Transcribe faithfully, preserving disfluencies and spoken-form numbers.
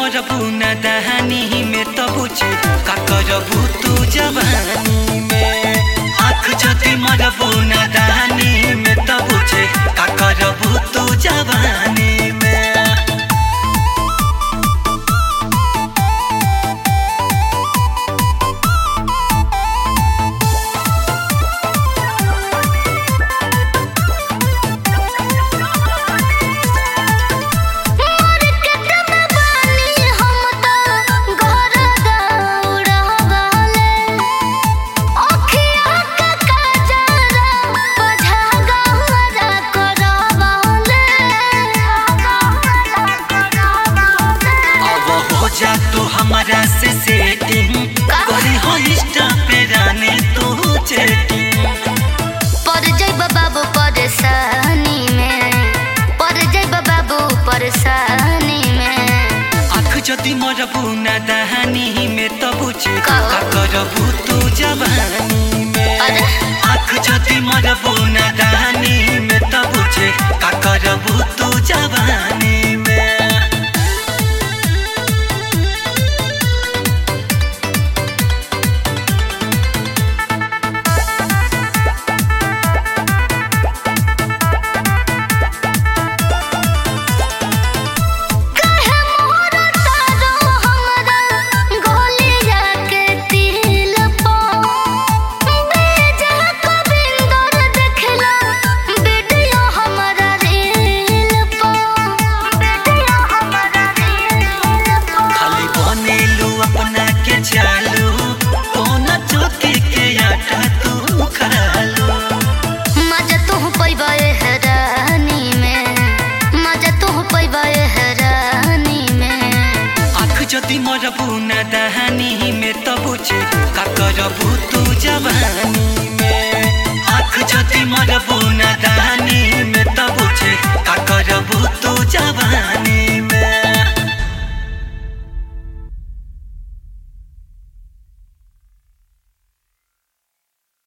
मरबू ना दहानी में तो बुझे का करबू तू जवानी में। आँख जदि मरबू ना दहानी में तो बुझे का करबू तू जवानी में। जा तू हमारा से सेटिंग करी हो इंस्टा पे रानी तू चैटिंग। पर जाइब बाबू परेशानी में, पर जाइब बाबू परेशानी में। आँख जदि मरबू ना दहानी में तो बुझे का करबू तू जवानी में। आँख जदि मरबू ना दहानी में तो बुझे का करबू तू जवानी में। जदि मरबू ना दहानी में तो बुझे का करबू तू जवानी में। आँख जदि मरबू ना